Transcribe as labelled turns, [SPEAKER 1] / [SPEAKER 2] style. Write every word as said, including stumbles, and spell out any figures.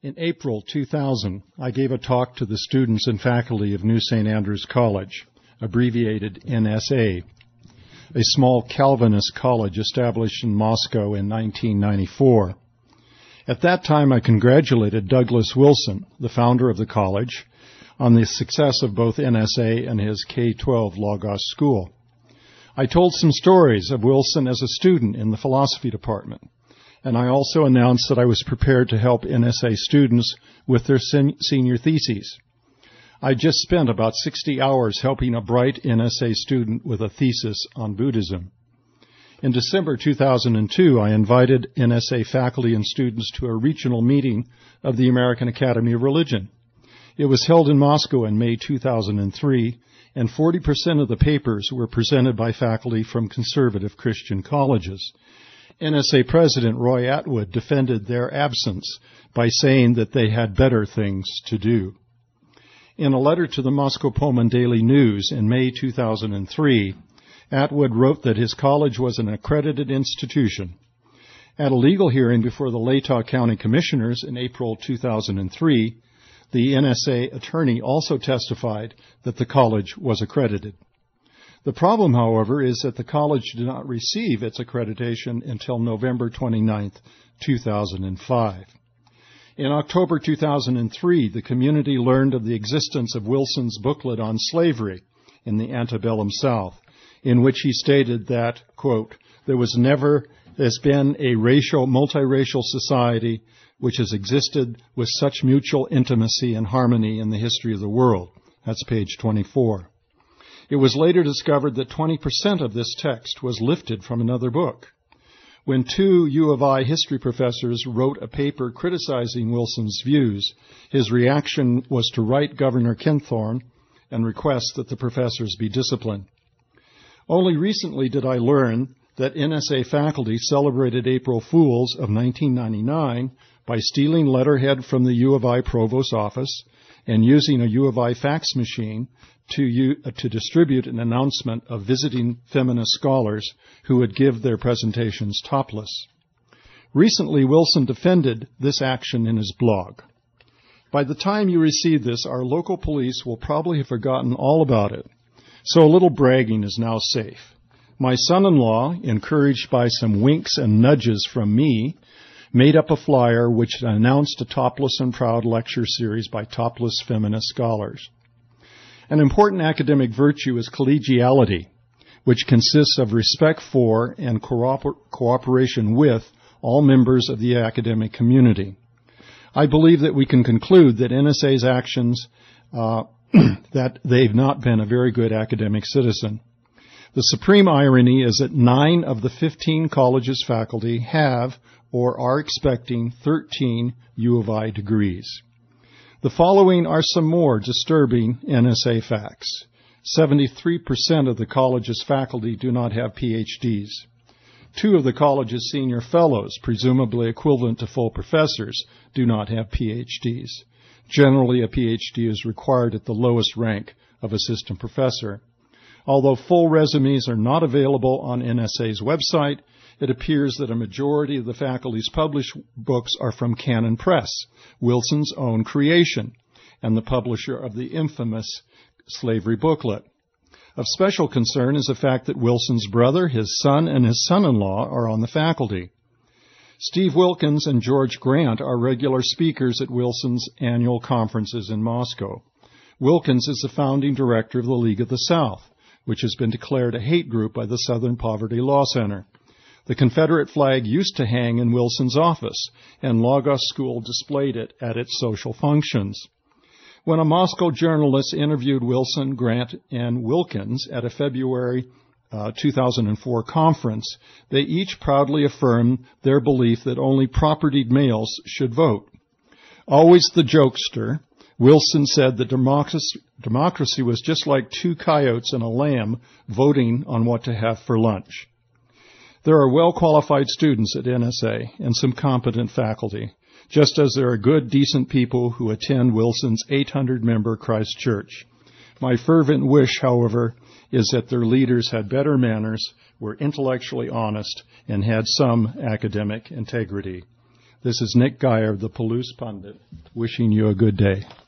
[SPEAKER 1] In April two thousand, I gave a talk to the students and faculty of New Saint Andrews College, abbreviated N S A, a small Calvinist college established in Moscow in nineteen ninety-four. At that time, I congratulated Douglas Wilson, the founder of the college, on the success of both N S A and his K twelve Logos school. I told some stories of Wilson as a student in the philosophy department, and I also announced that I was prepared to help N S A students with their sen- senior theses. I just spent about sixty hours helping a bright N S A student with a thesis on Buddhism. In December two thousand two, I invited N S A faculty and students to a regional meeting of the American Academy of Religion. It was held in Moscow in May two thousand three, and forty percent of the papers were presented by faculty from conservative Christian colleges. N S A President Roy Atwood defended their absence by saying that they had better things to do. In a letter to the Moscow Pullman Daily News in May two thousand three, Atwood wrote that his college was an accredited institution. At a legal hearing before the Latah County Commissioners in April two thousand three, the N S A attorney also testified that the college was accredited. The problem, however, is that the college did not receive its accreditation until November twenty-ninth, two thousand five. In October two thousand three, the community learned of the existence of Wilson's booklet on slavery in the antebellum South, in which he stated that, quote, there was never, there's been a racial, multiracial society which has existed with such mutual intimacy and harmony in the history of the world. That's page twenty-four. It was later discovered that twenty percent of this text was lifted from another book. When two U of I history professors wrote a paper criticizing Wilson's views, his reaction was to write Governor Kempthorne and request that the professors be disciplined. Only recently did I learn that N S A faculty celebrated April Fools of nineteen ninety-nine by stealing letterhead from the U of I provost's office and using a U of I fax machine to, u- uh, to distribute an announcement of visiting feminist scholars who would give their presentations topless. Recently, Wilson defended this action in his blog. By the time you receive this, our local police will probably have forgotten all about it, so a little bragging is now safe. My son-in-law, encouraged by some winks and nudges from me, made up a flyer which announced a Topless and Proud lecture series by topless feminist scholars. An important academic virtue is collegiality, which consists of respect for and cooper- cooperation with all members of the academic community. I believe that we can conclude that N S A's actions, uh, that they've not been a very good academic citizen. The supreme irony is that nine of the fifteen college's faculty have or are expecting thirteen U of I degrees. The following are some more disturbing N S A facts. seventy-three percent of the college's faculty do not have P H Ds. Two of the college's senior fellows, presumably equivalent to full professors, do not have P H Ds. Generally, a P H D is required at the lowest rank of assistant professor. Although full resumes are not available on N S A's website, it appears that a majority of the faculty's published books are from Canon Press, Wilson's own creation, and the publisher of the infamous slavery booklet. Of special concern is the fact that Wilson's brother, his son, and his son-in-law are on the faculty. Steve Wilkins and George Grant are regular speakers at Wilson's annual conferences in Moscow. Wilkins is the founding director of the League of the South, which has been declared a hate group by the Southern Poverty Law Center. The Confederate flag used to hang in Wilson's office, and Logos School displayed it at its social functions. When a Moscow journalist interviewed Wilson, Grant, and Wilkins at a February uh, two thousand four conference, they each proudly affirmed their belief that only propertied males should vote. Always the jokester, Wilson said that democracy, democracy was just like two coyotes and a lamb voting on what to have for lunch. There are well-qualified students at N S A and some competent faculty, just as there are good, decent people who attend Wilson's eight hundred member Christ Church. My fervent wish, however, is that their leaders had better manners, were intellectually honest, and had some academic integrity. This is Nick Geyer, the Palouse Pundit, wishing you a good day.